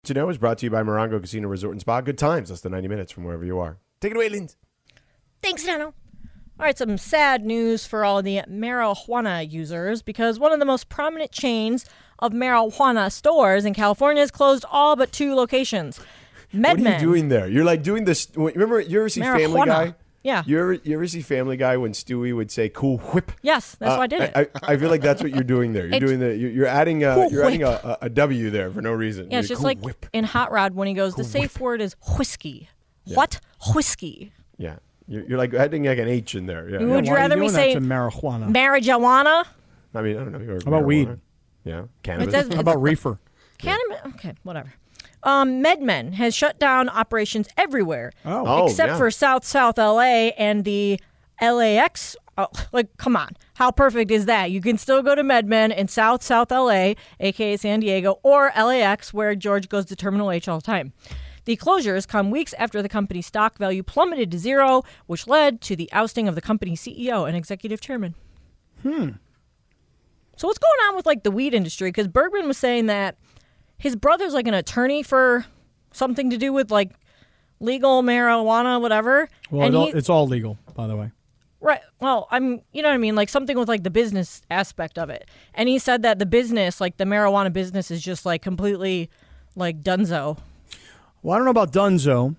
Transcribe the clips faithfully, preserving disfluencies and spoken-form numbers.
To Know is brought to you by Morongo Casino Resort and Spa. Good times, less than ninety minutes from wherever you are. Take it away, Linz. Thanks, Dano. All right, some sad news for all the marijuana users because one of the most prominent chains of marijuana stores in California has closed all but two locations. MedMen. What are you doing there? You're like doing this. Remember, you ever see marijuana. Family Guy? Yeah. You ever you ever see Family Guy when Stewie would say "Cool Whip"? Yes, that's uh, why I did it. I, I, I feel like that's what you're doing there. You're It's doing the. You're, you're adding a. cool You're adding whip. a, a, a W there for no reason. Yeah, it's You're just cool like whip. in Hot Rod when he goes, Cool the safe whip. word is whiskey. Yeah. What? Whiskey. Yeah, you're, you're like adding like an H in there. Yeah. Would you Why are rather me doing say that to marijuana? marijuana? I mean, I don't know. Or How about weed? marijuana. Yeah, It cannabis. says- How about reefer? Cannabis? Okay, whatever. Um, MedMen has shut down operations everywhere Oh. Oh, except yeah. for South South L A and the L A X. Oh, like, come on. How perfect is that? You can still go to MedMen in South South L A, a k a. San Diego, or L A X, where George goes to Terminal H all the time. The closures come weeks after the company's stock value plummeted to zero, which led to the ousting of the company's C E O and executive chairman. Hmm. So what's going on with, like, the weed industry? Because Bergman was saying that his brother's, like, an attorney for something to do with, like, legal marijuana, whatever. Well, and it all, he- it's all legal, by the way. Right. Well, I'm, you know what I mean? Like something with like the business aspect of it. And he said that the business, like the marijuana business is just like completely like dunzo. Well, I don't know about Dunzo,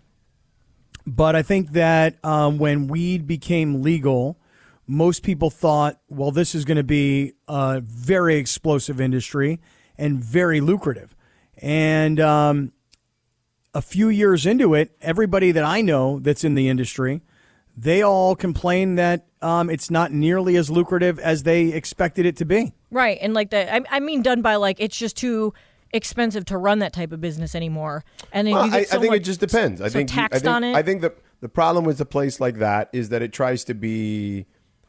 but I think that um, when weed became legal, most people thought, well, this is going to be a very explosive industry and very lucrative. And um, a few years into it, everybody that I know that's in the industry, they all complain that um, it's not nearly as lucrative as they expected it to be. Right. And like that, I, I mean, done by like, it's just too expensive to run that type of business anymore. And then Well, you I, get so I think much, it just depends. I so think you- taxed I think, on it. I think the the problem with a place like that is that it tries to be,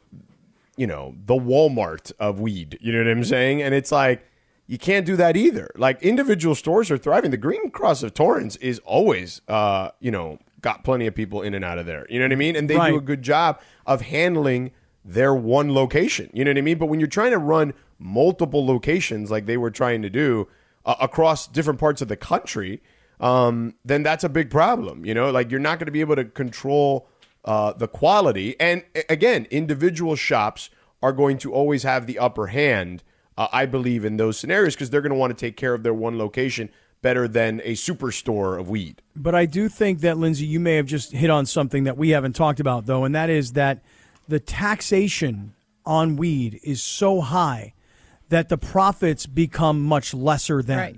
you know, the Walmart of weed. You know what I'm saying? And it's like you can't do that either. Like individual stores are thriving. The Green Cross of Torrance is always, uh, you know, got plenty of people in and out of there. You know what I mean? And they Right. do a good job of handling their one location. You know what I mean? But when you're trying to run multiple locations like they were trying to do uh, across different parts of the country, um, then that's a big problem. You know, like you're not going to be able to control uh, the quality. And a- again, individual shops are going to always have the upper hand, uh, I believe, in those scenarios because they're going to want to take care of their one location better than a superstore of weed. But I do think that, Lindsay, you may have just hit on something that we haven't talked about, though, and that is that the taxation on weed is so high that the profits become much lesser than. Right.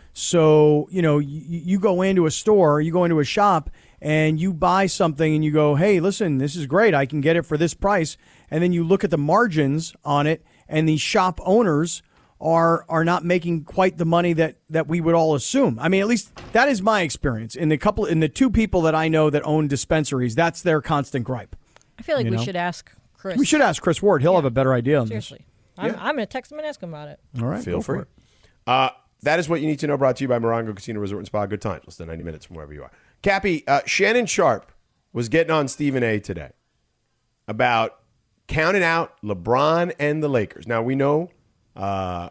So, you know, you, you go into a store, you go into a shop, and you buy something and you go, hey, listen, this is great. I can get it for this price. And then you look at the margins on it, and the shop owners are are not making quite the money that, that we would all assume. I mean, at least that is my experience. In the couple, in the two people that I know that own dispensaries, that's their constant gripe. I feel like you we know? should ask Chris. We should ask Chris Ward. He'll Yeah. have a better idea on Seriously. I'm, Yeah. I'm going to text him and ask him about it. this. All right, Feel go for free. it. Uh, that is what you need to know. Brought to you by Morongo Casino Resort and Spa. Good times, less than ninety minutes from wherever you are. Cappy, uh, Shannon Sharp was getting on Stephen A. today about counting out LeBron and the Lakers. Now we know uh,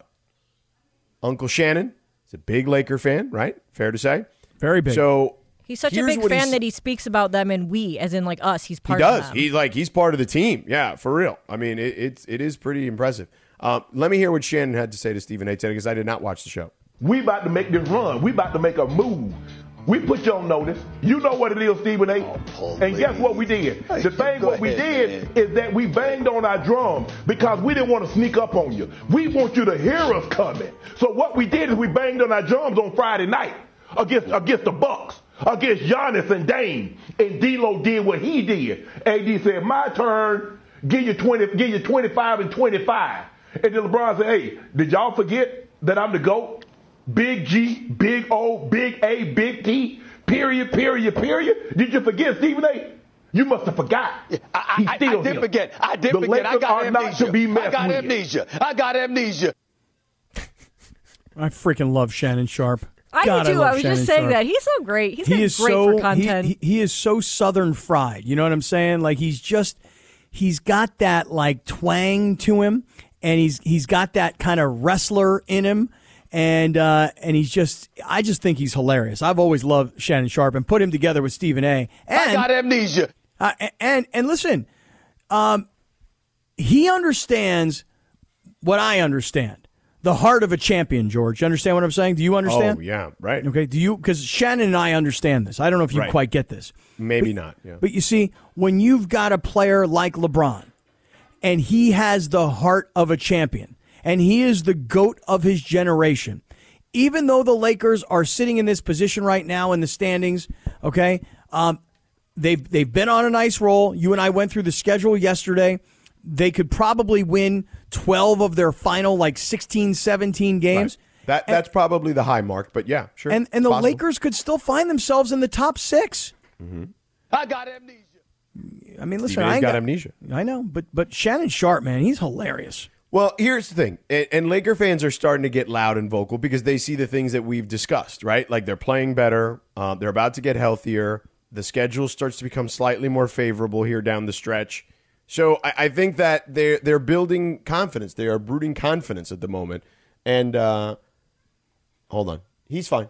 Uncle Shannon is a big Laker fan, right? Fair to say. Very big. So He's such a here's big what fan he's- that he speaks about them and we, as in like us. He's He part does. of them. He's like he's part of the team. Yeah, for real. I mean, it, it's it is pretty impressive. Um, let me hear what Shannon had to say to Stephen A. today because I did not watch the show. We about to make this run. We about to make a move. We put you on notice. You know what it is, Stephen A. Oh, and guess what we did? Hey, The thing go what we ahead, did is that we banged on our drum because we didn't want to sneak up on you. We want you to hear us coming. So what we did is we banged on our drums on Friday night against against the Bucks, against Giannis and Dame. And D'Lo did what he did. A D said, "My turn. Give you twenty. Give you twenty-five and twenty-five." And then LeBron said, "Hey, did y'all forget that I'm the GOAT? Big G, Big O, Big A, Big T, period, period, period. Did you forget, Stephen A? You must have forgot. I, I, He's I, still I did here. forget. I did the forget. I Lakers got are amnesia. not to be I messed got with. amnesia. I got amnesia. I freaking love Shannon Sharp. I God, do too. love I was Shannon just saying Sharp. that. He's so great. He's he been is great so for content. He, he, he is so Southern fried. You know what I'm saying? Like he's just he's got that like twang to him, and he's he's got that kind of wrestler in him, And uh, and he's just, I just think he's hilarious. I've always loved Shannon Sharpe and put him together with Stephen A. And, I got amnesia. Uh, and and listen, um, he understands what I understand. The heart of a champion, George. You understand what I'm saying? Do you understand? Oh, yeah, right. Okay, do you? Because Shannon and I understand this. I don't know if you Right. quite get this. Maybe But- not. Yeah. But you see, when you've got a player like LeBron, and he has the heart of a champion, and he is the GOAT of his generation, even though the Lakers are sitting in this position right now in the standings, okay, um, they've, they've been on a nice roll. You and I went through the schedule yesterday. They could probably win twelve of their final, like, sixteen, seventeen games. Right. That That's probably the high mark, but yeah, sure. And, and the Possible. Lakers could still find themselves in the top six. I got amnesia. I mean, listen, Stephen I A's ain't got got amnesia. I know, but but Shannon Sharpe, man, he's hilarious. Well, here's the thing, and, and Laker fans are starting to get loud and vocal because they see the things that we've discussed, right? Like they're playing better, uh, they're about to get healthier, the schedule starts to become slightly more favorable here down the stretch. So I, I think that they're they're building confidence. They are brooding confidence at the moment. And uh, hold on, he's fine.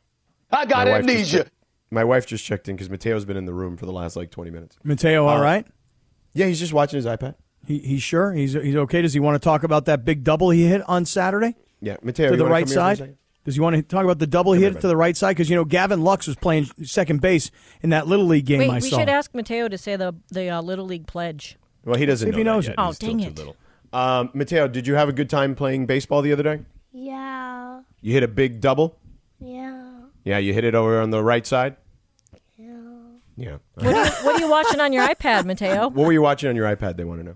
I got My wife just amnesia. checked- My wife just checked in because Mateo's been in the room for the last like twenty minutes. Mateo, all Uh, right? Yeah, he's just watching his iPad. He he's sure he's he's okay. Does he want to talk about that big double he hit on Saturday Yeah, Mateo, to you the wanna right come here for a side? second? Does he want to talk about the double he here, hit to the right side? Because you know Gavin Lux was playing second base in that little league game Wait, I we saw. should ask Mateo to say the the uh, Little League pledge. Well, he doesn't See if know he that knows yet. it. Oh, He's still dang too it. little. Um, Mateo, did you have a good time playing baseball the other day? Yeah. You hit a big double? Yeah. Yeah, you hit it over on the right side? Yeah. Yeah. What are, you, what are you watching on your iPad, Mateo? What were you watching on your iPad, they want to know?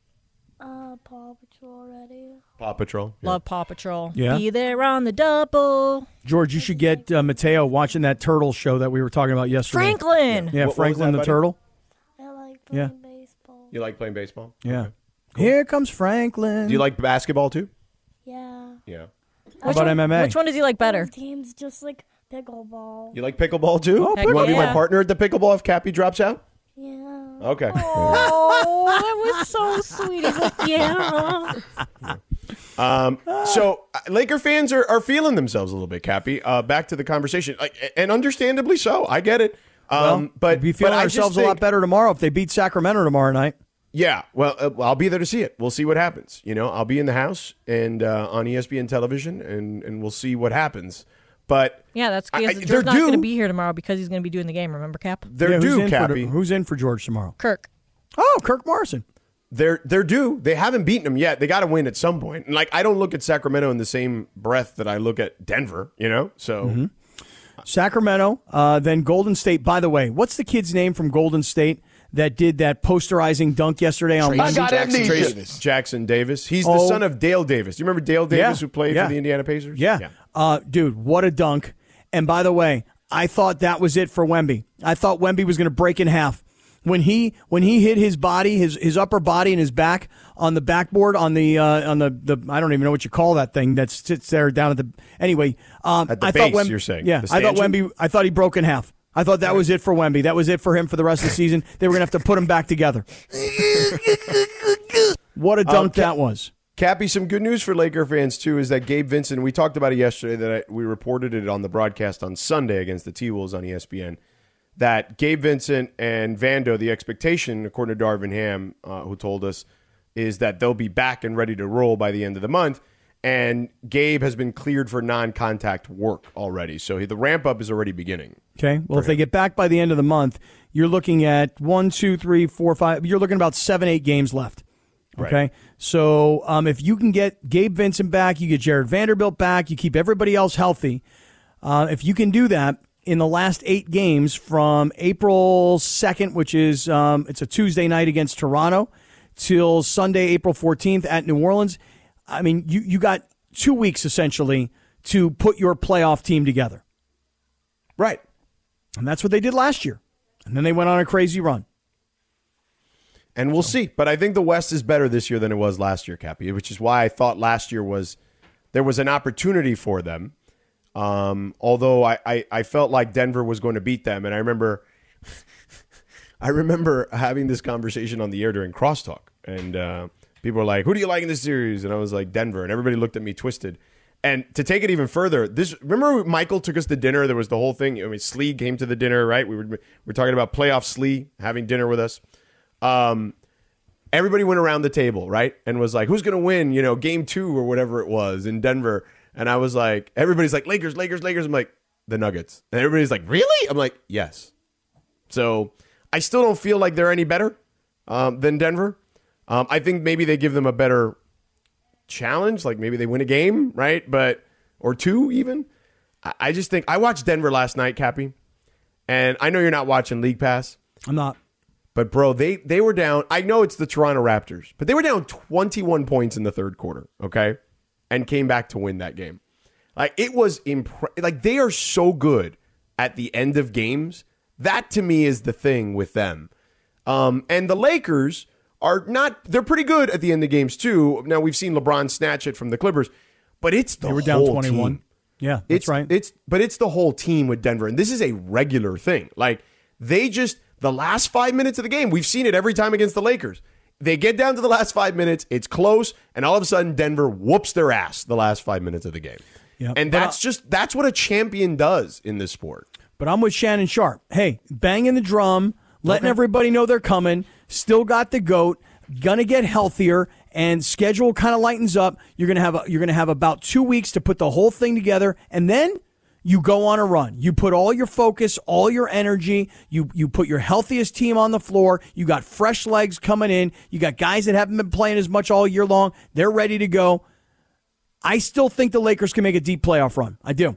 Uh, Paw Patrol already. Paw Patrol? Yeah. Love Paw Patrol. Yeah. Be there on the double. George, you should get uh, Mateo watching that turtle show that we were talking about yesterday. Franklin. Yeah, What- what was Franklin that, the buddy? turtle. I like Yeah. playing baseball. You like playing baseball? Yeah. Okay. Here comes Franklin. Do you like basketball too? Yeah. Yeah. How about M M A? Which one does he like better? Those teams just like pickleball. You like pickleball too? Oh, you want to be my yeah. partner at the pickleball if Cappy drops out? Yeah. Okay. Oh, that was so sweet. He's like, yeah. Um, so uh, Laker fans are, are feeling themselves a little bit, Cappy. Uh, back to the conversation, like, and understandably so. I get it. Um, Well, but we'd be feeling but I just ourselves a lot think- better tomorrow if they beat Sacramento tomorrow night. Yeah, well, uh, I'll be there to see it. We'll see what happens. You know, I'll be in the house and uh, on E S P N television, and, and we'll see what happens. But Yeah, that's I- I- because they're George's not going to due. be here tomorrow because he's going to be doing the game. Remember, Cap? they're Yeah, who's due, in for Cappy. the- who's in for George tomorrow? Kirk. Oh, Kirk Morrison. They're they're due. They haven't beaten them yet. They got to win at some point. And like, I don't look at Sacramento in the same breath that I look at Denver. You know, so Mm-hmm. Sacramento, uh, then Golden State. By the way, what's the kid's name from Golden State that did that posterizing dunk yesterday on I Wemby? got Jackson amnesia. Davis. Jackson Davis. He's the Oh. son of Dale Davis. Do you remember Dale Davis, Yeah, who played yeah. for the Indiana Pacers? Yeah. Uh, dude, what a dunk. And by the way, I thought that was it for Wemby. I thought Wemby was going to break in half. When he when he hit his body, his his upper body and his back on the backboard on the uh, on the, the I don't even know what you call that thing that sits there down at the anyway. Um, At the I base, thought Wemby, you're saying? Yeah, The I thought stanchion? Wemby. I thought he broke in half. I thought that was it for Wemby. That was it for him for the rest of the season. They were going to have to put him back together. What a dunk Okay. that was. Cappy, some good news for Laker fans, too, is that Gabe Vincent, we talked about it yesterday, that I, we reported it on the broadcast on Sunday against the T-Wolves on E S P N, that Gabe Vincent and Vando, the expectation, according to Darvin Ham, uh, who told us, is that they'll be back and ready to roll by the end of the month. And Gabe has been cleared for non-contact work already. So he, the ramp-up is already beginning. Okay. Well, if they get back by the end of the month, you're looking at one, two, three, four, five. You're looking at about seven, eight games left. Okay. Right. So um, if you can get Gabe Vincent back, you get Jared Vanderbilt back, you keep everybody else healthy. Uh, if you can do that in the last eight games from April second, which is um, it's a Tuesday night against Toronto, till Sunday, April fourteenth at New Orleans, I mean, you, you got two weeks essentially to put your playoff team together. Right. And that's what they did last year. And then they went on a crazy run. And we'll see. But I think the West is better this year than it was last year, Cappy, which is why I thought last year was there was an opportunity for them. Um, although I, I, I felt like Denver was going to beat them. And I remember I remember having this conversation on the air during Crosstalk. And uh, people were like, who do you like in this series? And I was like, Denver. And everybody looked at me twisted. And to take it even further, this remember Michael took us to dinner. There was the whole thing. I mean, Slee came to the dinner, right? We were we were talking about playoff Slee having dinner with us. Um, everybody went around the table, right, and was like, "Who's going to win?" You know, game two or whatever it was in Denver. And I was like, everybody's like, "Lakers, Lakers, Lakers." I'm like, the Nuggets, and everybody's like, "Really?" I'm like, "Yes." So I still don't feel like they're any better um, than Denver. Um, I think maybe they give them a better challenge, like maybe they win a game, right? But or two even. I, I just think I watched Denver last night, Cappy, and I know you're not watching League Pass. I'm not. But bro, they they were down. I know it's the Toronto Raptors, but they were down twenty-one points in the third quarter, okay, and came back to win that game. Like it was impre- like they are so good at the end of games. That to me is the thing with them. Um, and the Lakers are not, they're pretty good at the end of games too. Now we've seen LeBron snatch it from the Clippers, but it's the They were whole down twenty-one. team. Yeah, that's It's right. It's but it's the whole team with Denver, and this is a regular thing. Like they just the last five minutes of the game, we've seen it every time against the Lakers. They get down to the last five minutes, it's close, and all of a sudden Denver whoops their ass the last five minutes of the game. Yeah, and but that's I- just that's what a champion does in this sport. But I'm with Shannon Sharp. Hey, banging the drum, letting everybody know they're coming. Still got the GOAT. Gonna get healthier, and schedule kind of lightens up. You're gonna have a, you're gonna have about two weeks to put the whole thing together, and then you go on a run. You put all your focus, all your energy. You you put your healthiest team on the floor. You got fresh legs coming in. You got guys that haven't been playing as much all year long. They're ready to go. I still think the Lakers can make a deep playoff run. I do.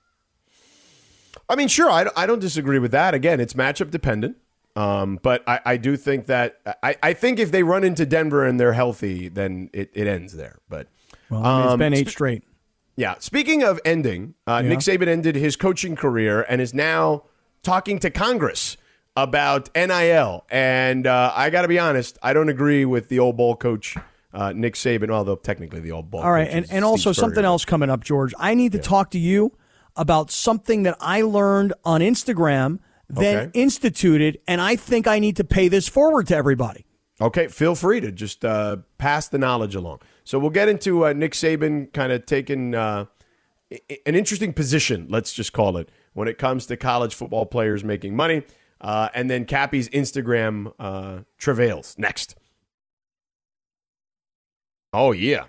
I mean, sure, I, I don't disagree with that. Again, it's matchup dependent. Um, but I, I do think that I, I think if they run into Denver and they're healthy, then it, it ends there. But Well, I mean, it's um, been eight sp- straight. Yeah. Speaking of ending, uh, Yeah. Nick Saban ended his coaching career and is now talking to Congress about N I L. And uh, I got to be honest, I don't agree with the old ball coach, uh, Nick Saban, although technically the old ball All right, coach and, is and Steve also Spurrier. something else coming up, George. I need to talk to you about something that I learned on Instagram, then Okay. instituted, and I think I need to pay this forward to everybody. Okay, feel free to just uh, pass the knowledge along. So we'll get into uh, Nick Saban kind of taking uh, i- an interesting position, let's just call it, when it comes to college football players making money. Uh, and then Cappy's Instagram uh, travails next. Oh, yeah.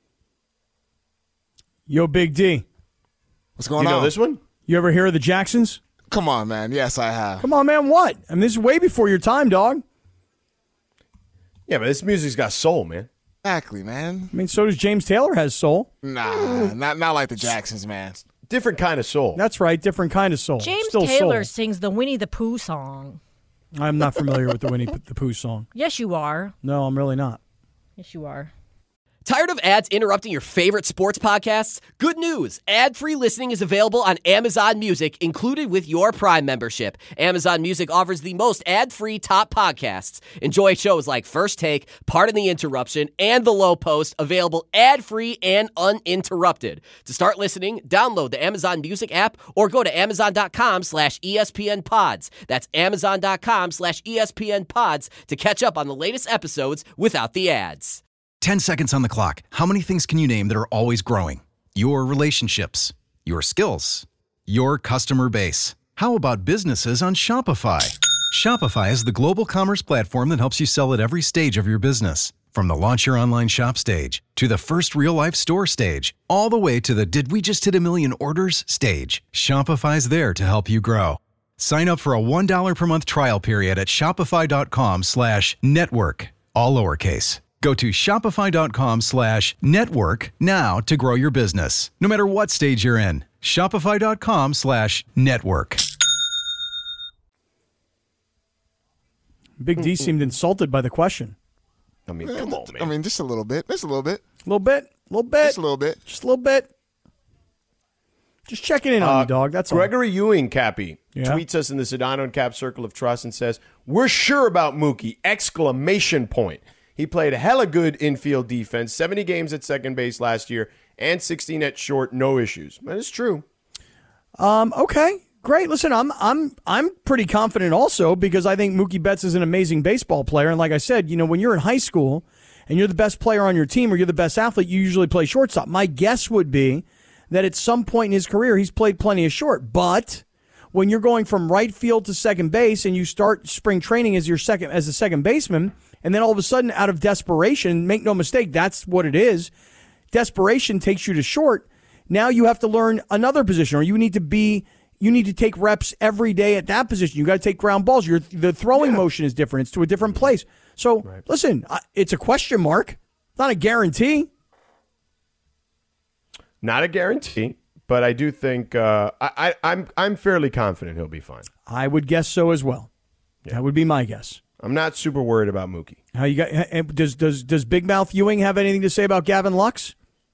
Yo, Big D, What's going You know on? this one? you ever hear of the Jacksons? Come on, man. Yes, I have. Come on, man, what? I mean, this is way before your time, dog. Yeah, but this music's got soul, man. Exactly, man. I mean, so does James Taylor has soul. Nah, not not like the Jacksons, man. Different kind of soul. That's right, different kind of soul. James Still Taylor soul. sings the Winnie the Pooh song. I'm not familiar with the Winnie the Pooh song. Yes, you are. No, I'm really not. Yes, you are. Tired of ads interrupting your favorite sports podcasts? Good news! Ad-free listening is available on Amazon Music, included with your Prime membership. Amazon Music offers the most ad-free top podcasts. Enjoy shows like First Take, Pardon the Interruption, and The Low Post, available ad-free and uninterrupted. To start listening, download the Amazon Music app or go to amazon.com slash ESPN pods. That's amazon.com slash ESPN pods to catch up on the latest episodes without the ads. ten seconds on the clock. How many things can you name that are always growing? Your relationships, your skills, your customer base. How about businesses on Shopify? Shopify is the global commerce platform that helps you sell at every stage of your business. From the launch your online shop stage to the first real life store stage, all the way to the did we just hit a million orders stage. Shopify's there to help you grow. Sign up for a one dollar per month trial period at shopify.com slash network, all lowercase. Go to shopify.com slash network now to grow your business. No matter what stage you're in, shopify.com slash network. Big D seemed insulted by the question. I mean, come on, man. I mean, just a little bit. Just a little bit. A little bit, a little bit, Just a little bit. just a little bit. Just checking in on Uh, you, dog. That's all. Gregory Ewing, Cappy, Yeah? tweets us in the Sedano and Cap Circle of Trust and says, "We're sure about Mookie!" Exclamation point. He played hella good infield defense, seventy games at second base last year, and sixteen at short, no issues. That is true. Um, okay, great. Listen, I'm I'm I'm pretty confident also because I think Mookie Betts is an amazing baseball player. And like I said, you know, when you're in high school and you're the best player on your team or you're the best athlete, you usually play shortstop. My guess would be that at some point in his career he's played plenty of short. But when you're going from right field to second base and you start spring training as your second as a second baseman, and then all of a sudden out of desperation, make no mistake, that's what it is. Desperation takes you to short. Now you have to learn another position, or you need to be you need to take reps every day at that position. You got to take ground balls. Your the throwing yeah. motion is different. It's to a different place. So right. listen, it's a question mark, not a guarantee. Not a guarantee, but I do think uh, I, I, I'm I'm fairly confident he'll be fine. I would guess so as well. Yeah. That would be my guess. I'm not super worried about Mookie. How you got? Does does does Big Mouth Ewing have anything to say about Gavin Lux?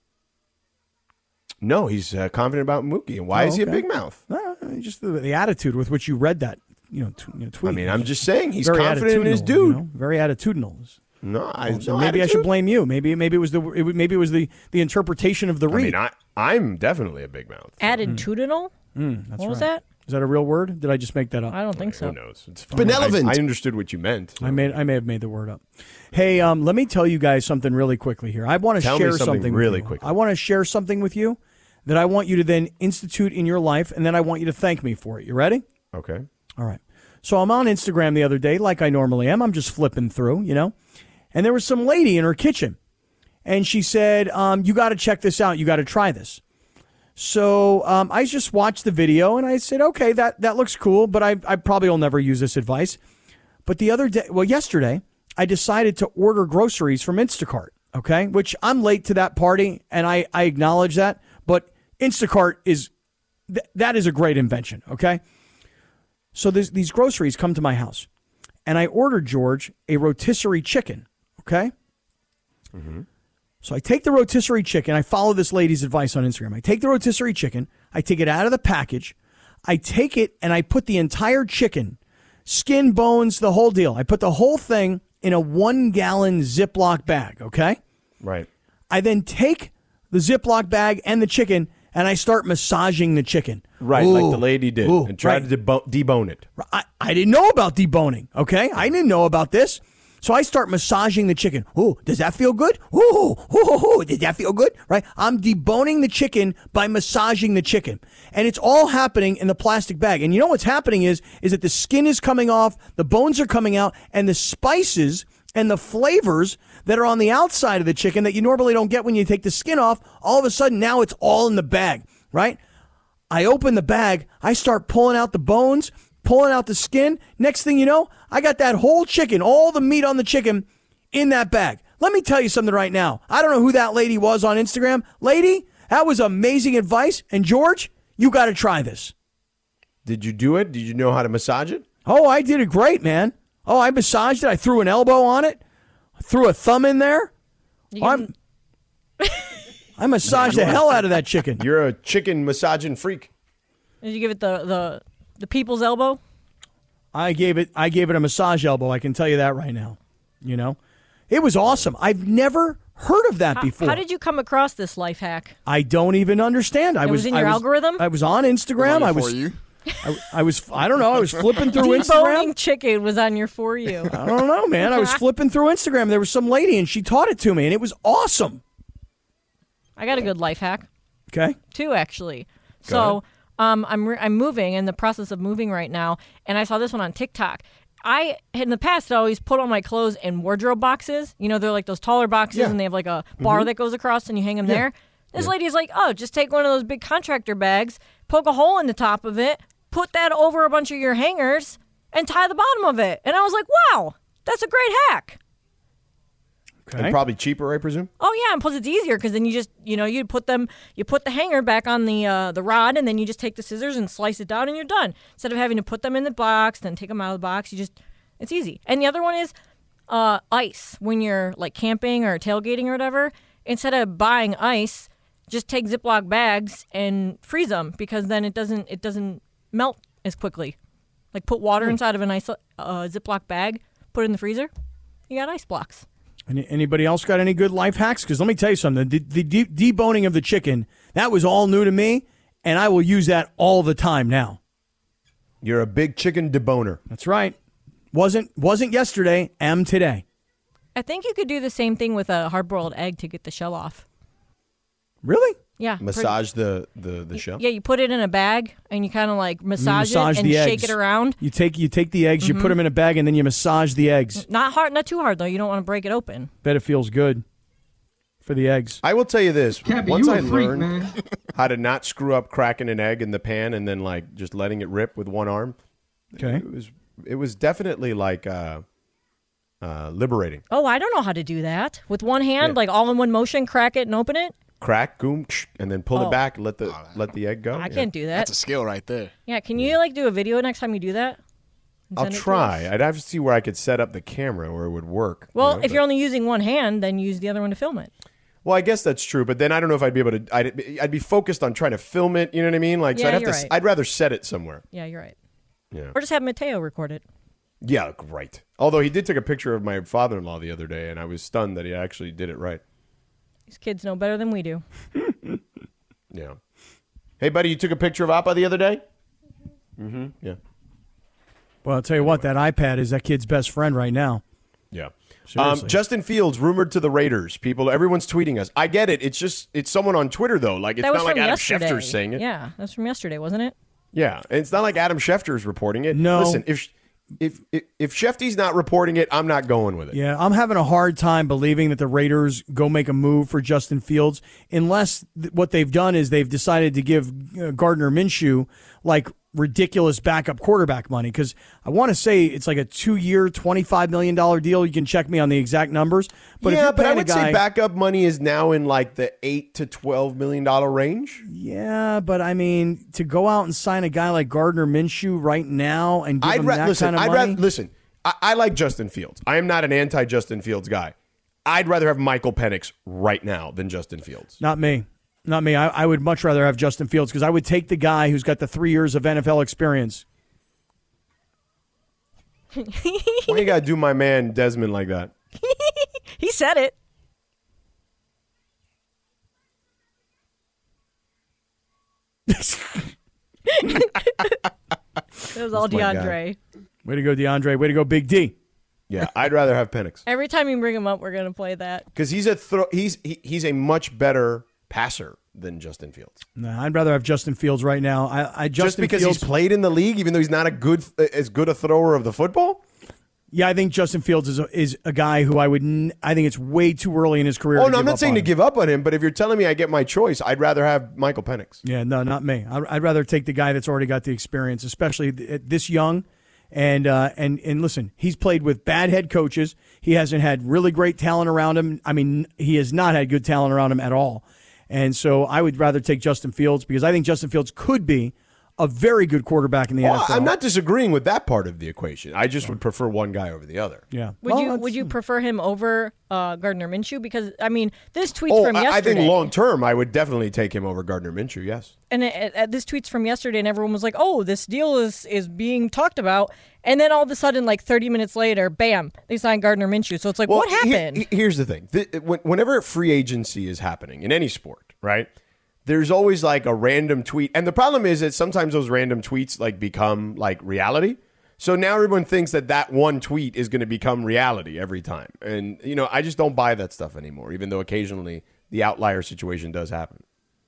No, he's uh, confident about Mookie. And why oh, is he okay. a big mouth? Uh, just the, the attitude with which you read that, you know, t- you know tweet. I mean, I'm just saying he's Very confident in his dude. You know? Very attitudinal. No, I, well, so no maybe attitude. I should blame you. Maybe maybe it was the it, maybe it was the, the interpretation of the read. I mean, I, I'm definitely a big mouth. So. Attitudinal? Mm, that's what right. was that? Is that a real word? Did I just make that up? I don't think so. Who knows? It's fine. Benevolent. I, I understood what you meant. So. I made I may have made the word up. Hey, um, let me tell you guys something really quickly here. I want to Tell share me something, something really with you. quickly. I want to share something with you that I want you to then institute in your life, and then I want you to thank me for it. You ready? Okay. All right. So I'm on Instagram the other day, like I normally am. I'm just flipping through, you know. And there was some lady in her kitchen, and she said, um, you got to check this out. You got to try this. So um, I just watched the video, and I said, okay, that, that looks cool, but I, I probably will never use this advice. But the other day, well, yesterday, I decided to order groceries from Instacart, okay, which I'm late to that party, and I, I acknowledge that. But Instacart is, th- that is a great invention, okay? So these groceries come to my house, and I ordered, George, a rotisserie chicken, okay? Mm-hmm. So I take the rotisserie chicken. I follow this lady's advice on Instagram. I take the rotisserie chicken. I take it out of the package. I take it, and I put the entire chicken, skin, bones, the whole deal. I put the whole thing in a one-gallon Ziploc bag, okay? Right. I then take the Ziploc bag and the chicken, and I start massaging the chicken. Right, Ooh, like the lady did, ooh, and tried right. to debo- debone it. I, I didn't know about deboning, okay? I didn't know about this. So I start massaging the chicken. Ooh, does that feel good? Ooh, ooh, ooh, ooh, did that feel good? Right? I'm deboning the chicken by massaging the chicken. And it's all happening in the plastic bag. And you know what's happening is, is that the skin is coming off, the bones are coming out, and the spices and the flavors that are on the outside of the chicken that you normally don't get when you take the skin off, all of a sudden now it's all in the bag, right? I open the bag, I start pulling out the bones, pulling out the skin. Next thing you know, I got that whole chicken, all the meat on the chicken in that bag. Let me tell you something right now. I don't know who that lady was on Instagram. Lady, that was amazing advice. And George, you got to try this. Did you do it? Did you know how to massage it? Oh, I did it great, man. Oh, I massaged it. I threw an elbow on it. I threw a thumb in there. Oh, I'm, I massaged the hell out of that chicken. You're a chicken massaging freak. Did you give it the, the, the people's elbow? I gave it I gave it a massage elbow. I can tell you that right now. You know, it was awesome. I've never heard of that how, before. How did you come across this life hack? I don't even understand. I it was, was in your I was, algorithm. I was on Instagram. I was. You? I, I was. I don't know. I was flipping through Deboning Instagram. chicken was on your For You. I don't know, man. I was flipping through Instagram. There was some lady, and she taught it to me, and it was awesome. I got a good life hack. Okay. Two actually. So. Um, I'm re- I'm moving in the process of moving right now, and I saw this one on TikTok. I in the past had always put all my clothes in wardrobe boxes. You know, they're like those taller boxes, Yeah. and they have like a bar Mm-hmm. that goes across, and you hang them Yeah. there. This Yeah. lady is like, oh, just take one of those big contractor bags, poke a hole in the top of it, put that over a bunch of your hangers, and tie the bottom of it. And I was like, wow, that's a great hack. Okay. And probably cheaper, I presume. Oh yeah, and plus it's easier because then you just you know you put them you put the hanger back on the uh, the rod, and then you just take the scissors and slice it down, and you're done. Instead of having to put them in the box, then take them out of the box, you just it's easy. And the other one is uh, ice when you're like camping or tailgating or whatever. Instead of buying ice, just take Ziploc bags and freeze them because then it doesn't it doesn't melt as quickly. Like put water inside of an ice uh, Ziploc bag, put it in the freezer, you got ice blocks. Any, anybody else got any good life hacks? Because let me tell you something. The, the de- deboning of the chicken, that was all new to me, and I will use that all the time now. You're a big chicken deboner. That's right. Wasn't wasn't yesterday, am today. I think you could do the same thing with a hard-boiled egg to get the shell off. Really? Yeah. Massage the, the, the shell? Yeah, you put it in a bag and you kind of like massage, massage it and the shake eggs. it around. You take you take the eggs, you put them in a bag, and then you massage the eggs. Not hard, not too hard though. You don't want to break it open. Bet it feels good for the eggs. I will tell you this. Cappy, once you a I freak, learned man. how to not screw up cracking an egg in the pan and then like just letting it rip with one arm, Okay. it was it was definitely like uh, uh, liberating. Oh, I don't know how to do that. With one hand, Yeah. like all in one motion, crack it and open it. Crack, goom, ksh, and then pull Oh. it back and let the let the egg go. I Yeah. can't do that. That's a skill right there. Yeah, can you like do a video next time you do that? And I'll send it to try. us? I'd have to see where I could set up the camera where it would work. you Well, know, if but- you're only using one hand, then use the other one to film it. well, I guess that's true. But then I don't know if I'd be able to. I'd, I'd be focused on trying to film it. You know what I mean? Like, so Yeah, I'd have you're to. s- right. I'd rather set it somewhere. Yeah, you're right. Yeah. Or just have Mateo record it. Yeah, right. Although he did take a picture of my father-in-law the other day, and I was stunned that he actually did it right. These kids know better than we do. Yeah. Hey, buddy, you took a picture of Appa the other day? Mm-hmm. Yeah. Well, I'll tell you what, that iPad is that kid's best friend right now. Yeah. Um, Seriously. Justin Fields rumored to the Raiders. People, everyone's tweeting us. I get it. It's just it's someone on Twitter though. Like it's that was not like from Adam yesterday. Schefter's saying it. Yeah, that's from yesterday, wasn't it? Yeah. And it's not like Adam Schefter's reporting it. No. Listen, if if if, if Schefty's not reporting it, I'm not going with it. Yeah, I'm having a hard time believing that the Raiders go make a move for Justin Fields unless th- what they've done is they've decided to give uh, Gardner Minshew like ridiculous backup quarterback money, because I want to say it's like a two-year, twenty-five million dollars deal. You can check me on the exact numbers. But if yeah, you're but I paying a would guy, say backup money is now in like the eight to twelve million dollar range. Yeah, but I mean, to go out and sign a guy like Gardner Minshew right now and give I'd him ra- that listen. kind of I'd money, rather listen. I, I like Justin Fields. I am not an anti Justin Fields guy. I'd rather have Michael Penix right now than Justin Fields. not me. Not me. I, I would much rather have Justin Fields because I would take the guy who's got the three years of N F L experience. Why you gotta do my man Desmond like that? He said it. It was all That's my guy. DeAndre. Way to go, DeAndre. Way to go, Big D. Yeah, I'd rather have Penix Every time you bring him up, we're gonna play that. because he's a throw. He's he, he's a much better passer than Justin Fields. No, I'd rather have Justin Fields right now. I, I Justin Just because Fields, he's played in the league, even though he's not a good as good a thrower of the football. Yeah, I think Justin Fields is a, is a guy who I would. N- I think it's way too early in his career. Oh to no, I'm give not up saying on to him. give up on him, but if you're telling me I get my choice, I'd rather have Michael Penix. Yeah, no, not me. I- I'd rather take the guy that's already got the experience, especially th- at this young. And uh, and and listen, he's played with bad head coaches. He hasn't had really great talent around him. I mean, he has not had good talent around him at all. And so I would rather take Justin Fields because I think Justin Fields could be a very good quarterback in the Oh, N F L. I'm not disagreeing with that part of the equation. I just would prefer one guy over the other. Yeah. Would Well, you that's- would you prefer him over uh, Gardner Minshew? Because I mean, this tweet's Oh, from I, I yesterday. think long term, I would definitely take him over Gardner Minshew. Yes. and it, it, this tweet's from yesterday, and everyone was like, "Oh, this deal is is being talked about." And then all of a sudden, like thirty minutes later, bam, they signed Gardner Minshew. So it's like, what he- happened? he- here's the thing: Th- when- whenever free agency is happening in any sport, right? There's always like a random tweet, and the problem is that sometimes those random tweets like become like reality. So now everyone thinks that that one tweet is going to become reality every time, and you know I just don't buy that stuff anymore. Even though occasionally the outlier situation does happen.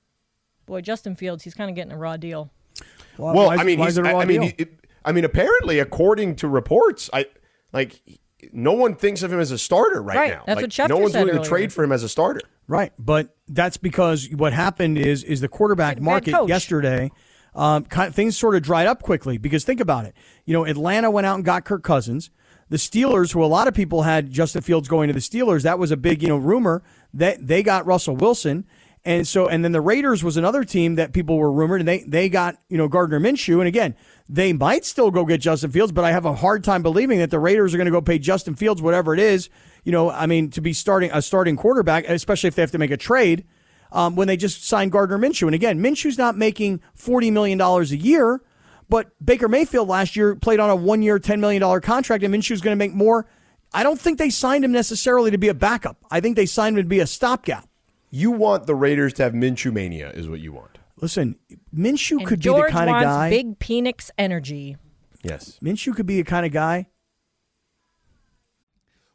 Boy, Justin Fields, he's kind of getting a raw deal. Why- Well, why is- I mean, why he's, is it a I, raw I mean, deal? he- I mean, apparently, according to reports, I like no one thinks of him as a starter right, Right, now. that's Like, what Schefter no one's said willing to earlier. trade for him as a starter. Right, but that's because what happened is is the quarterback Bad market coach. yesterday, um, kind things sort of dried up quickly because think about it. You know, Atlanta went out and got Kirk Cousins. The Steelers, who a lot of people had Justin Fields going to the Steelers, that was a big you know rumor that they got Russell Wilson, and so and then the Raiders was another team that people were rumored and they they got you know Gardner Minshew, and again they might still go get Justin Fields, but I have a hard time believing that the Raiders are going to go pay Justin Fields whatever it is. You know, I mean, to be starting a starting quarterback, especially if they have to make a trade, um, when they just signed Gardner Minshew. And again, Minshew's not making forty million dollars a year, but Baker Mayfield last year played on a one-year, ten million dollars contract, and Minshew's going to make more. I don't think they signed him necessarily to be a backup. I think they signed him to be a stopgap. You want the Raiders to have Minshew mania, is what you want. Listen, Minshew And could George be the kind of wants guy. big Penix energy. Yes. Minshew could be a kind of guy.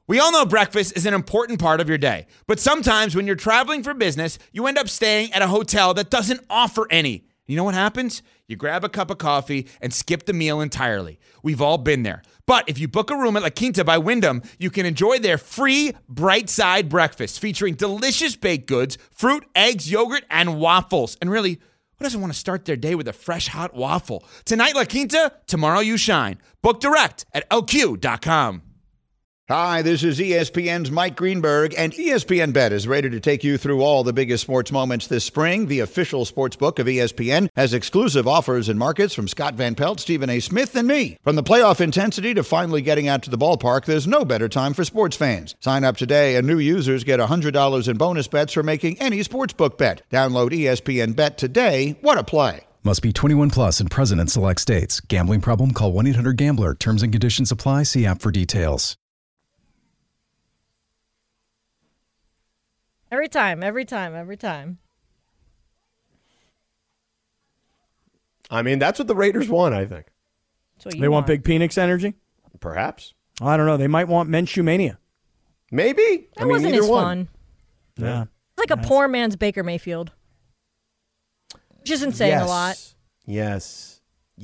We all know breakfast is an important part of your day, but sometimes when you're traveling for business, you end up staying at a hotel that doesn't offer any. You know what happens? You grab a cup of coffee and skip the meal entirely. We've all been there. But if you book a room at La Quinta by Wyndham, you can enjoy their free Bright Side breakfast featuring delicious baked goods, fruit, eggs, yogurt, and waffles. And really, who doesn't want to start their day with a fresh hot waffle? Tonight, La Quinta, tomorrow you shine. Book direct at L Q dot com. Hi, this is E S P N's Mike Greenberg, and E S P N Bet is ready to take you through all the biggest sports moments this spring. The official sports book of E S P N has exclusive offers and markets from Scott Van Pelt, Stephen A. Smith, and me. From the playoff intensity to finally getting out to the ballpark, there's no better time for sports fans. Sign up today, and new users get one hundred dollars in bonus bets for making any sportsbook bet. Download E S P N Bet today. What a play. Must be twenty-one plus and present in select states. Gambling problem? Call one eight hundred gambler. Terms and conditions apply. See app for details. Every time, every time, every time. I mean, that's what the Raiders want, I think. That's what you They want want big Penix energy? Perhaps. I don't know. They might want Minshew mania. Maybe. That I mean, wasn't either as one. fun. Yeah. It's like a poor man's Baker Mayfield. Which isn't saying yes. a lot. Yes.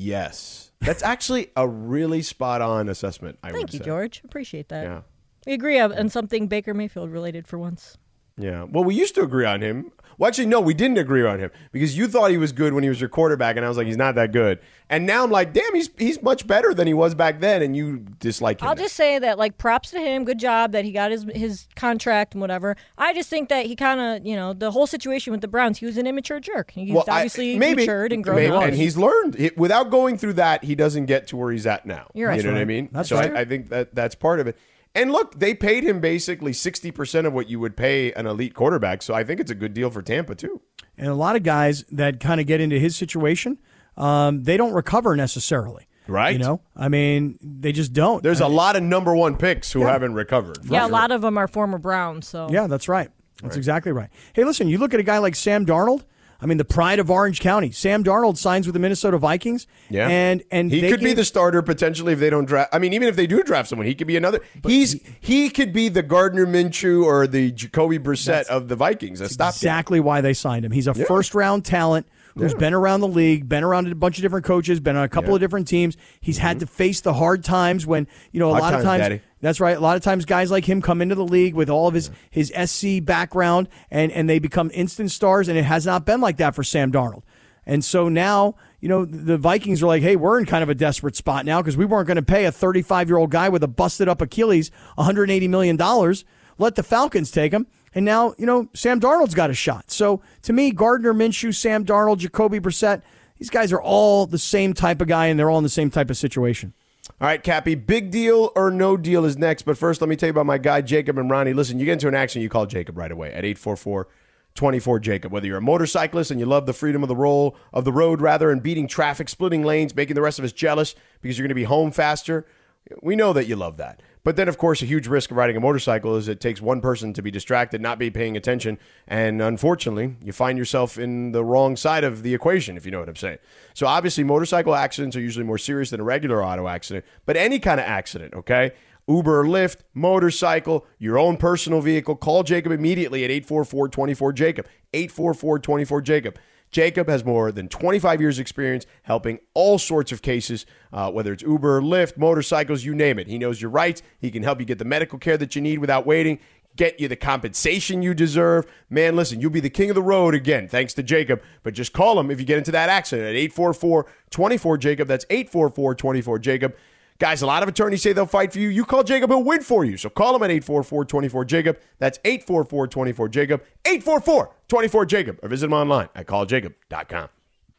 Yes. That's actually a really spot-on assessment, I Thank would you, say. George. Appreciate that. Yeah. We agree on something Baker Mayfield related for once. Yeah. Well, we used to agree on him. Well, actually, no, we didn't agree on him because you thought he was good when he was your quarterback, and I was like, he's not that good. And now I'm like, damn, he's he's much better than he was back then, and you dislike him. I'll now. just say that, like, props to him. Good job that he got his his contract and whatever. I just think that he kind of, you know, the whole situation with the Browns, he was an immature jerk. He's Well, I- obviously maybe, matured and grown maybe, up. and he's learned. He- without going through that, he doesn't get to where he's at now. You're right. You know That's what I right. mean? That's so right. I, I think that that's part of it. And look, they paid him basically sixty percent of what you would pay an elite quarterback. So I think it's a good deal for Tampa, too. And a lot of guys that kind of get into his situation, um, they don't recover necessarily. Right. You know, I mean, they just don't. There's I a mean, lot of number one picks who Yeah. haven't recovered. yeah, a lot of them are former Browns. So Yeah, that's right. That's exactly right. Hey, listen, you look at a guy like Sam Darnold. I mean, the pride of Orange County. Sam Darnold signs with the Minnesota Vikings. Yeah. And, and he they could be gave- the starter potentially if they don't draft. I mean, even if they do draft someone, he could be another. He's he, he could be the Gardner Minshew or the Jacoby Brissett of the Vikings. That's exactly why they signed him. He's a Yeah. first-round talent who's Yeah. been around the league, been around a bunch of different coaches, been on a couple Yeah. of different teams. He's had to face the hard times when, you know, a Hard lot of times, times. Daddy. That's right. A lot of times guys like him come into the league with all of his, his S C background and, and they become instant stars, and it has not been like that for Sam Darnold. And so now, you know, the Vikings are like, hey, we're in kind of a desperate spot now because we weren't going to pay a thirty-five-year-old guy with a busted-up Achilles one hundred eighty million dollars. Let the Falcons take him. And now, you know, Sam Darnold's got a shot. So to me, Gardner Minshew, Sam Darnold, Jacoby Brissett, these guys are all the same type of guy, and they're all in the same type of situation. All right, Cappy, big deal or no deal is next. But first, let me tell you about my guy, Jacob and Ronnie. Listen, you get into an accident, you call Jacob right away at eight four four, two four, Jacob. Whether you're a motorcyclist and you love the freedom of the roll of the road, rather, and beating traffic, splitting lanes, making the rest of us jealous because you're going to be home faster, we know that you love that. But then, of course, a huge risk of riding a motorcycle is it takes one person to be distracted, not be paying attention, and unfortunately, you find yourself in the wrong side of the equation, if you know what I'm saying. So obviously, motorcycle accidents are usually more serious than a regular auto accident, but any kind of accident, okay? Uber or Lyft, motorcycle, your own personal vehicle, call Jacob immediately at eight four four, two four, Jacob, eight four four, two four, Jacob. Jacob has more than twenty-five years experience helping all sorts of cases, uh, whether it's Uber, Lyft, motorcycles, you name it. He knows your rights. He can help you get the medical care that you need without waiting, get you the compensation you deserve. Man, listen, you'll be the king of the road again, thanks to Jacob. But just call him if you get into that accident at eight four four, two four, Jacob. That's eight four four, two four, Jacob. Guys, a lot of attorneys say they'll fight for you. You call Jacob, he'll win for you. So call him at eight four four, two four, Jacob. That's eight four four, two four, Jacob. eight four four, two four, Jacob. Or visit him online at call jacob dot com.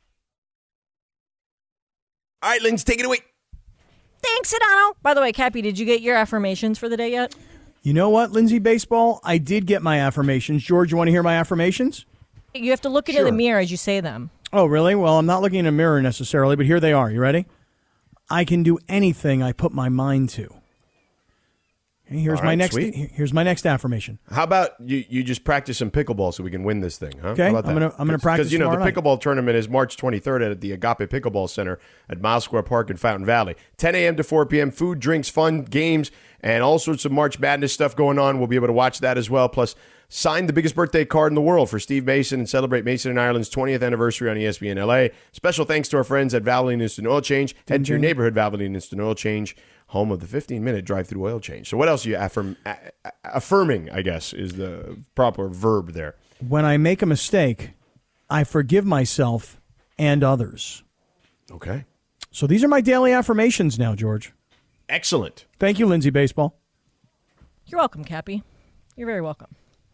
All right, Lindsay, take it away. Thanks, Sedano. By the way, Cappy, did you get your affirmations for the day yet? You know what, Lindsay Baseball? I did get my affirmations. George, you want to hear my affirmations? You have to look into Sure. the mirror as you say them. Oh, really? Well, I'm not looking in a mirror necessarily, but here they are. You ready? I can do anything I put my mind to. Here's All my right, next. sweet. Here's my next affirmation. How about you? You just practice some pickleball so we can win this thing, huh? Okay, How about I'm that? gonna- I'm gonna practice because you know the tomorrow night. pickleball tournament is March twenty-third at the Agape Pickleball Center at Miles Square Park in Fountain Valley. ten a.m. to four p.m. Food, drinks, fun, games, and all sorts of March Madness stuff going on. We'll be able to watch that as well. Plus, sign the biggest birthday card in the world for Steve Mason and celebrate Mason and Ireland's twentieth anniversary on E S P N L A. Special thanks to our friends at Valvoline Instant Oil Change. Head to your neighborhood Valvoline Instant Oil Change, home of the fifteen-minute drive-through oil change. So what else are you affirm, a- a- affirming, I guess, is the proper verb there. When I make a mistake, I forgive myself and others. Okay. So these are my daily affirmations now, George. Excellent. Thank you, Lindsay Baseball. You're welcome, Cappy. You're very welcome.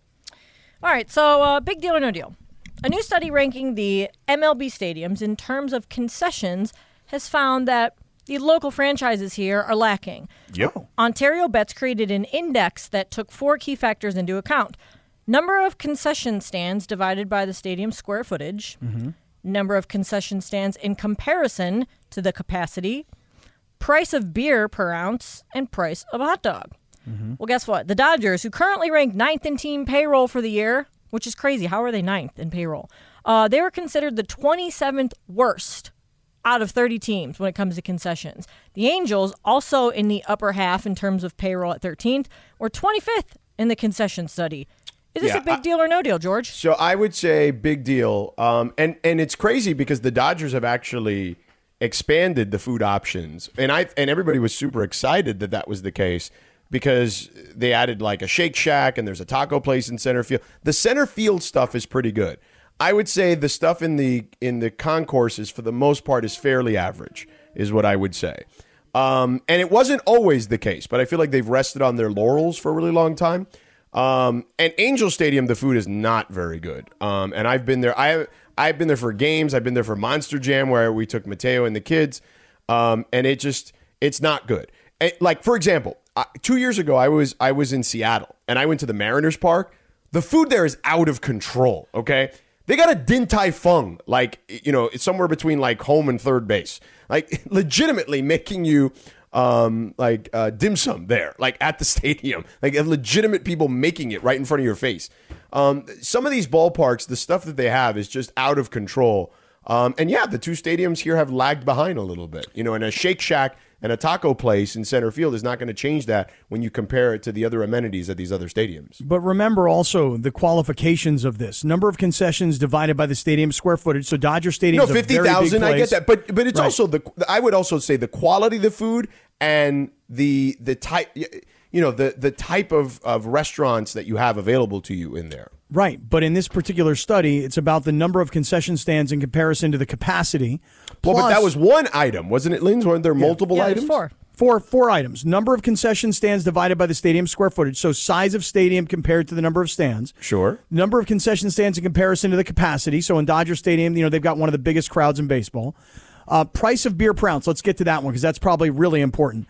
All right, so uh, big deal or no deal. A new study ranking the M L B stadiums in terms of concessions has found that the local franchises here are lacking. Yep. Ontario Bets created an index that took four key factors into account. Number of concession stands divided by the stadium square footage, Mm-hmm. number of concession stands in comparison to the capacity, price of beer per ounce, and price of a hot dog. Mm-hmm. Well, guess what? The Dodgers, who currently rank ninth in team payroll for the year, which is crazy. How are they ninth in payroll? Uh, they were considered the twenty-seventh worst out of thirty teams when it comes to concessions. The Angels, also in the upper half in terms of payroll at thirteenth, were twenty-fifth in the concession study. Is this Yeah, a big I- deal or no deal, George? So I would say big deal. Um, and, and it's crazy because the Dodgers have actually expanded the food options. And I and everybody was super excited that that was the case because they added like a Shake Shack and there's a taco place in center field. The center field stuff is pretty good. I would say the stuff in the in the concourses for the most part is fairly average, is what I would say. Um, and it wasn't always the case, but I feel like they've rested on their laurels for a really long time. Um, and Angel Stadium, the food is not very good. Um, and I've been there. I I've been there for games. I've been there for Monster Jam where we took Mateo and the kids. Um, and it just it's not good. And, like for example, I, two years ago I was I was in Seattle and I went to the Mariners Park. The food there is out of control. Okay. They got a Din Tai Fung, like, you know, it's somewhere between like home and third base, like legitimately making you um, like uh, dim sum there, like at the stadium, like legitimate people making it right in front of your face. Um, some of these ballparks, the stuff that they have is just out of control. Um, and yeah, the two stadiums here have lagged behind a little bit, you know, and a Shake Shack and a taco place in center field is not going to change that when you compare it to the other amenities at these other stadiums. But remember also the qualifications of this. Number of concessions divided by the stadium square footage. So Dodger Stadium No, fifty thousand, I get that. But but it's Right. also the I would also say the quality of the food and the the type you know, the the type of, of restaurants that you have available to you in there. Right. But in this particular study, it's about the number of concession stands in comparison to the capacity. Well, but Plus- that was one item, wasn't it, Linz? Weren't there multiple Yeah, there's items? four. Four, four items. Number of concession stands divided by the stadium square footage. So size of stadium compared to the number of stands. Sure. Number of concession stands in comparison to the capacity. So in Dodger Stadium, you know, they've got one of the biggest crowds in baseball. Uh, price of beer per ounce. Let's get to that one because that's probably really important.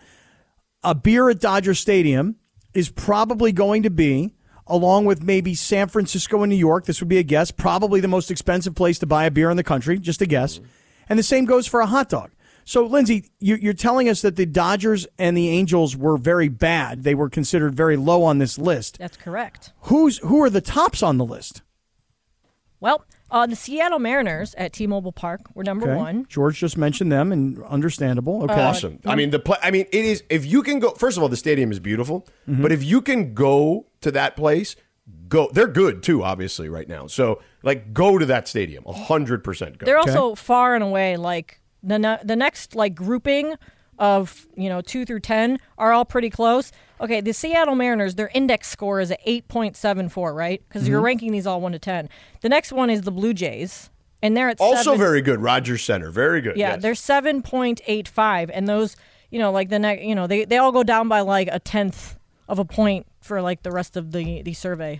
A beer at Dodger Stadium is probably going to be, along with maybe San Francisco and New York, this would be a guess, probably the most expensive place to buy a beer in the country, just a guess. And the same goes for a hot dog. So, Lindsay, you, you're telling us that the Dodgers and the Angels were very bad. They were considered very low on this list. That's correct. Who's Who are the tops on the list? Well, uh, the Seattle Mariners at T-Mobile Park were number Okay. one. George just mentioned them, and understandable. Okay. Awesome. I mean, the pla- I mean, it is. If you can go, first of all, the stadium is beautiful. Mm-hmm. But if you can go to that place, go. They're good too, obviously, right now. So, like, go to that stadium. A hundred percent go. They're also far and away like the ne- the next like grouping of, you know, two through ten are all pretty close. Okay, the Seattle Mariners, their index score is at eight point seven four, right? Because you're Mhm. ranking these all one to ten. The next one is the Blue Jays, and they're at Also seven. very good. Rogers Center, very good. Yeah, yes. they're seven point eight five, and those, you know, like the next, you know, they they all go down by like a tenth of a point for like the rest of the the survey.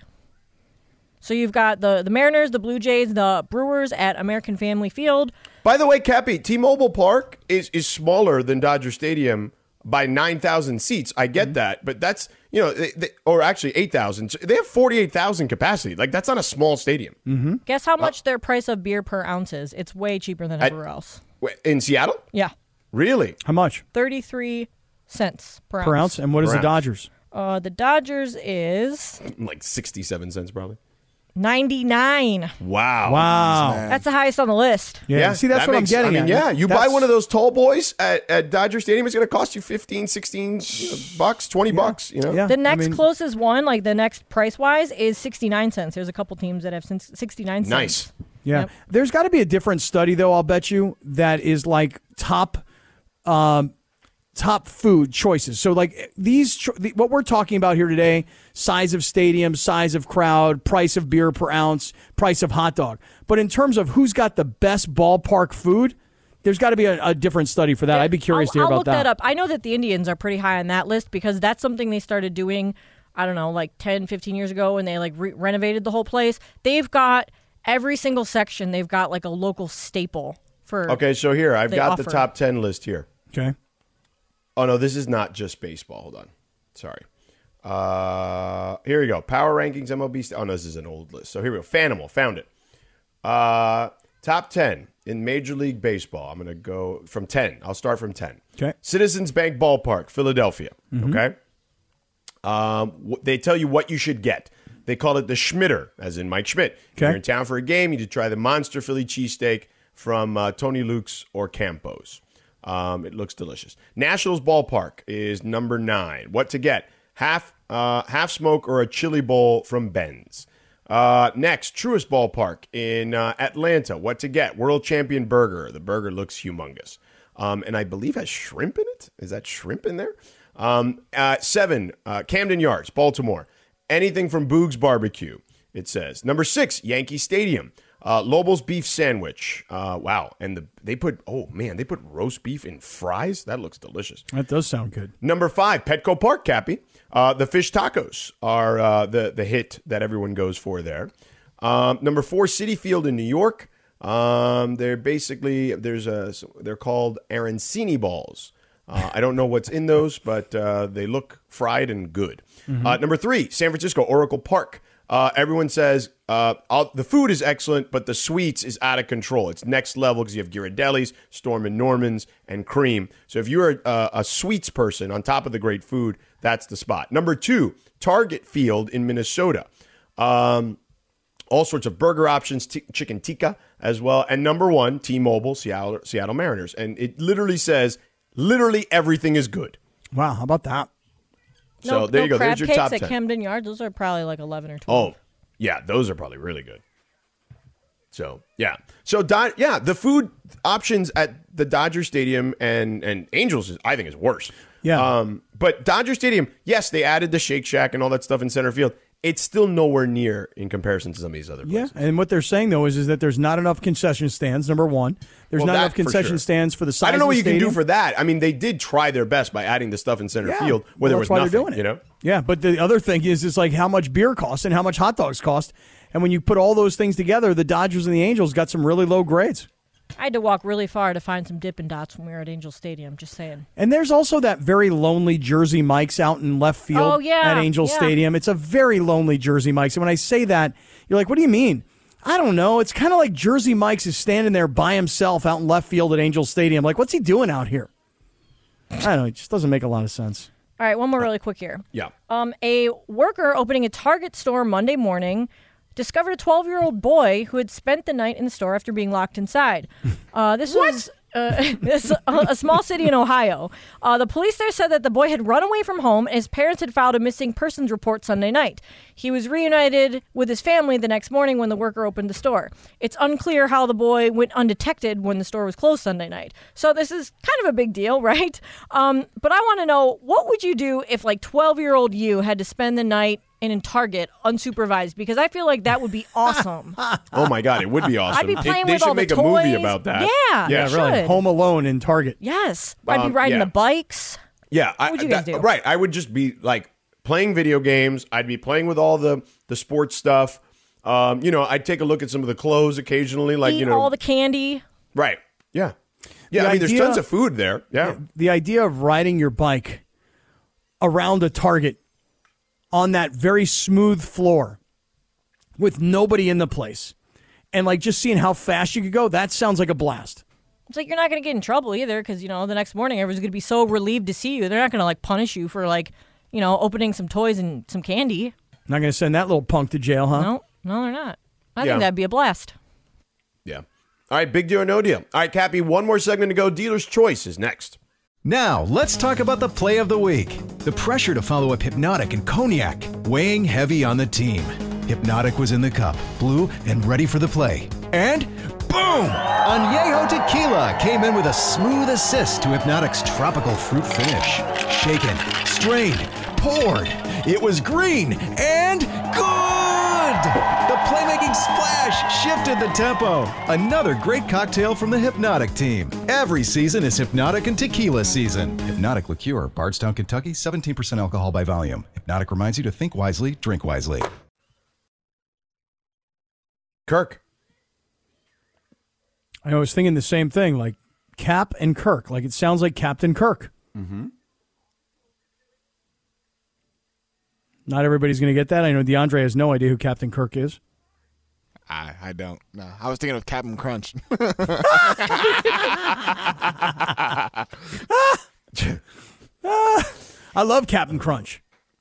So you've got the the Mariners, the Blue Jays, the Brewers at American Family Field. By the way, Cappy, T-Mobile Park is is smaller than Dodger Stadium by nine thousand seats. I get that, but that's, you know, they, they, or actually eight thousand. They have forty-eight thousand capacity. Like, that's not a small stadium. Mm-hmm. Guess how much their price of beer per ounce is? It's way cheaper than At- everywhere else. In Seattle? Yeah, Really? How much? thirty-three cents per, Per ounce? And what is Per the ounce. Dodgers? Uh, the Dodgers is Like sixty-seven cents probably. ninety-nine. Wow. Wow. That's the highest on the list. Yeah, see, that's that what makes- I'm getting I mean, at. yeah, you That's- buy one of those tall boys at, at Dodger Stadium, it's going to cost you fifteen, sixteen you know, bucks, twenty bucks, you know? Yeah. The next I mean- closest one, like the next price wise, is sixty-nine cents. There's a couple teams that have since sixty-nine cents. Nice. Yeah. Yep. There's got to be a different study, though, I'll bet you, that is like top um, top food choices. So, like, these, cho- the, what we're talking about here today, size of stadium, size of crowd, price of beer per ounce, price of hot dog. But in terms of who's got the best ballpark food, there's got to be a, a different study for that. I'd be curious I'll, to hear I'll about look that. that up. I know that the Indians are pretty high on that list because that's something they started doing, I don't know, like ten, fifteen years ago when they like re- renovated the whole place. They've got every single section, they've got like a local staple for. Okay, so here, I've they got the offer. top ten list here. Okay. Oh, no, this is not just baseball. Hold on. Sorry. Uh, here we go. Power rankings, M L B. St- oh, no, this is an old list. So here we go. Fanimal, found it. Uh, top ten in Major League Baseball. I'm going to go from ten. I'll start from ten. Okay. Citizens Bank Ballpark, Philadelphia. Mhm. Okay. Um, wh- they tell you what you should get. They call it the Schmitter, as in Mike Schmidt. If Okay. you're in town for a game, you need to try the Monster Philly cheesesteak from uh, Tony Luke's or Campos. Um, it looks delicious. Nationals Ballpark is number nine. What to get? Half uh, half smoke or a chili bowl from Ben's. Uh, next, Truist Ballpark in uh, Atlanta. What to get? World Champion Burger. The burger looks humongous. Um, and I believe has shrimp in it. Is that shrimp in there? Um, uh, seven, uh, Camden Yards, Baltimore. Anything from Boog's Barbecue, it says. Number six, Yankee Stadium. Uh, Lobel's Beef Sandwich. Uh, wow. And the they put, oh, man, they put roast beef in fries? That looks delicious. That does sound good. Number five, Petco Park, Cappy. Uh, the fish tacos are uh, the, the hit that everyone goes for there. Um, number four, Citi Field in New York. Um, they're basically, there's a, they're called arancini balls. Uh, I don't know what's in those, but uh, they look fried and good. Mm-hmm. Uh, number three, San Francisco, Oracle Park. Uh, everyone says uh, I'll, the food is excellent, but the sweets is out of control. It's next level because you have Ghirardelli's, Storm and Norman's, and cream. So if you're a, a sweets person on top of the great food, that's the spot. Number two, Target Field in Minnesota. Um, all sorts of burger options, t- chicken tikka as well. And number one, T-Mobile, Seattle, Seattle Mariners. And it literally says literally everything is good. Wow, how about that? So no, there no you go. Crab There's your cakes top at ten. Camden Yards. Those are probably like eleven or twelve. Oh, yeah, those are probably really good. So yeah, so Do- yeah, the food options at the Dodger Stadium and and Angels, is, I think, is worse. Yeah. Um, but Dodger Stadium, yes, they added the Shake Shack and all that stuff in center field. It's still nowhere near in comparison to some of these other places. Yeah, and what they're saying though is, is that there's not enough concession stands. Number one, there's Well, not that enough for concession sure. stands for the size. I don't know of what the you can do stadium. for that. I mean, they did try their best by adding the stuff in center Yeah. field Well, where there that's was why nothing. they're doing it. You know. Yeah, but the other thing is, is like how much beer costs and how much hot dogs cost, and when you put all those things together, the Dodgers and the Angels got some really low grades. I had to walk really far to find some Dippin' Dots when we were at Angel Stadium. Just saying. And there's also that very lonely Jersey Mike's out in left field Oh, yeah, at Angel yeah. Stadium. It's a very lonely Jersey Mike's. And when I say that, you're like, what do you mean? I don't know. It's kind of like Jersey Mike's is standing there by himself out in left field at Angel Stadium. Like, what's he doing out here? I don't know. It just doesn't make a lot of sense. All right, one more really quick here. Yeah. Um, a worker opening a Target store Monday morning discovered a twelve-year-old boy who had spent the night in the store after being locked inside. Uh, this was uh, this, a, a small city in Ohio. Uh, the police there said that the boy had run away from home and his parents had filed a missing persons report Sunday night. He was reunited with his family the next morning when the worker opened the store. It's unclear how the boy went undetected when the store was closed Sunday night. So this is kind of a big deal, right? Um, but I want to know, what would you do if like twelve-year-old you had to spend the night in Target unsupervised? Because I feel like that would be awesome. Oh my God, it would be awesome. I'd be They- playing they, with should all the make a movie toys. about that. Yeah, yeah, they Really, should. Home Alone in Target. Yes. I'd Um, be riding yeah. the bikes. Yeah, I, would you guys that- do? Right, I would just be like playing video games. I'd be playing with all the the sports stuff. Um, you know, I'd take a look at some of the clothes occasionally, like Eat you know, all the candy. right? Yeah, yeah. The I mean, there's idea- tons of food there. Yeah, The idea of riding your bike around a Target on that very smooth floor with nobody in the place and like just seeing how fast you could go, that sounds like a blast. It's like you're not going to get in trouble either because, you know, the next morning everyone's going to be so relieved to see you. They're not going to like punish you for like you know, opening some toys and some candy. Not going to send that little punk to jail, huh? No, no, they're not. I Yeah. think that'd be a blast. Yeah. All right, big deal or no deal. All right, Cappy, one more segment to go. Dealer's Choice is next. Now, let's talk about the play of the week. The pressure to follow up Hypnotic and Cognac, weighing heavy on the team. Hypnotic was in the cup, blue, and ready for the play. And boom! Añejo Tequila came in with a smooth assist to Hypnotic's tropical fruit finish. Shaken, strained, poured. It was green and good! The playmaking splash shifted the tempo. Another great cocktail from the Hypnotic team. Every season is Hypnotic and Tequila season. Hypnotic Liqueur, Bardstown, Kentucky, seventeen percent alcohol by volume. Hypnotic reminds you to think wisely, drink wisely. Kirk. I was thinking the same thing, like Cap and Kirk. Like it sounds like Captain Kirk. Mm-hmm. Not everybody's going to get that. I know DeAndre has no idea who Captain Kirk is. I I don't. No, I was thinking of Captain Crunch. I love Captain Crunch.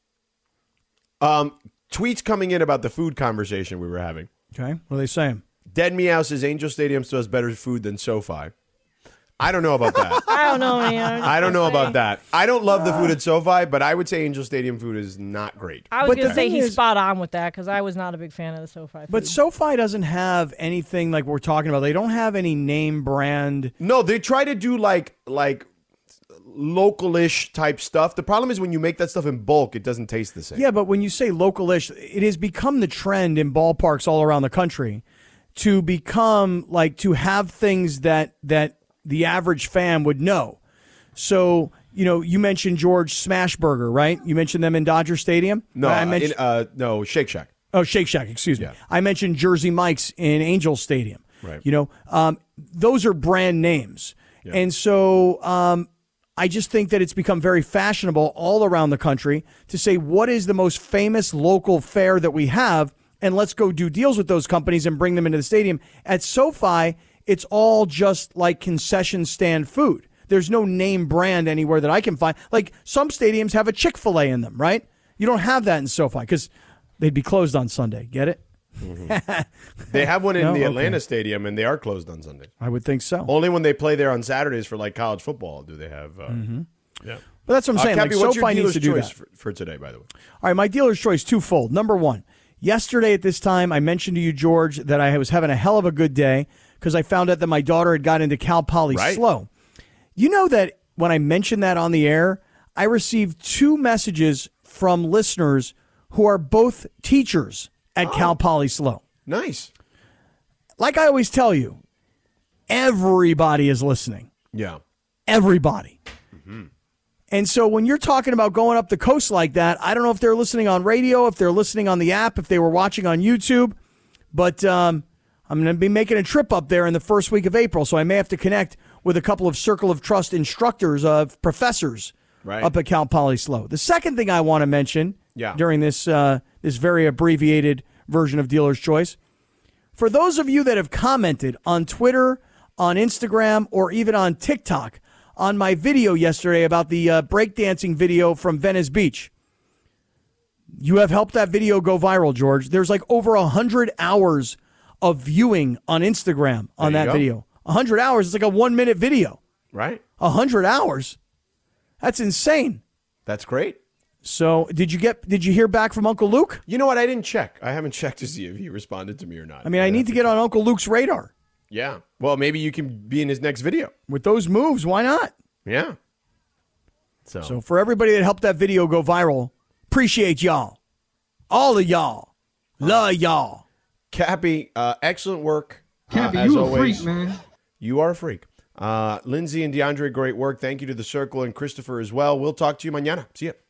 Um, tweets coming in about the food conversation we were having. Okay, what are they saying? Dead Meow says Angel Stadium still has better food than SoFi. I don't know about that. I don't know, man. I don't know about that. I don't love the food at SoFi, but I would say Angel Stadium food is not great. I was But going the to say thing he's is- spot on with that because I was not a big fan of the SoFi food. But SoFi doesn't have anything like we're talking about. They don't have any name brand. No, they try to do like like local-ish type stuff. The problem is when you make that stuff in bulk, it doesn't taste the same. Yeah, but when you say local-ish, it has become the trend in ballparks all around the country to become like to have things that that the average fan would know. So, you know, you mentioned George Smashburger, right? You mentioned them in Dodger Stadium? No, I uh, mentioned in, uh, no, Shake Shack. Oh, Shake Shack, excuse me. Yeah. I mentioned Jersey Mike's in Angel Stadium. Right. You know, um, those are brand names. And so um, I just think that it's become very fashionable all around the country to say what is the most famous local fare that we have, and let's go do deals with those companies and bring them into the stadium. At SoFi, it's all just like concession stand food. There's no name brand anywhere that I can find. Like some stadiums have a Chick-fil-A in them, right? You don't have that in SoFi because they'd be closed on Sunday. Get it? Mm-hmm. They have one in No? the Okay. Atlanta Stadium, and they are closed on Sundays. I would think so. Only when they play there on Saturdays for like college football do they have. Uh, Yeah, But that's what I'm Uh, saying. Cappy, like what's your SoFi needs dealer's to do choice that. for, for today? By the way, All right, my dealer's choice twofold. Number one, yesterday at this time, I mentioned to you, George, that I was having a hell of a good day because I found out that my daughter had got into Cal Poly Right. Slow. You know that when I mentioned that on the air, I received two messages from listeners who are both teachers at Cal Poly Slow. nice. Like I always tell you, everybody is listening. Yeah, Everybody. And so when you're talking about going up the coast like that, I don't know if they're listening on radio, if they're listening on the app, if they were watching on YouTube, but um, I'm going to be making a trip up there in the first week of April, so I may have to connect with a couple of Circle of Trust instructors, of professors Right. up at Cal Poly Slow. The second thing I want to mention Yeah. during this uh, this very abbreviated version of Dealer's Choice, for those of you that have commented on Twitter, on Instagram, or even on TikTok on my video yesterday about the uh, breakdancing video from Venice Beach, you have helped that video go viral, George. There's like over one hundred hours of viewing on Instagram on There you that go. video. one hundred hours. It's like a one-minute video. right. one hundred hours. That's insane. That's great. So did you get? Did you hear back from Uncle Luke? You know what? I didn't check. I haven't checked to see if he responded to me or not. I mean, I I'd need have to get on Uncle Luke's radar. Yeah. Well, maybe you can be in his next video. With those moves, why not? Yeah. So, So for everybody that helped that video go viral, appreciate y'all. All of y'all. Love y'all. Cappy, uh, excellent work. Cappy, uh, as you a always. freak, man. You are a freak. Uh, Lindsay and DeAndre, great work. Thank you to the Circle and Christopher as well. We'll talk to you mañana. See ya.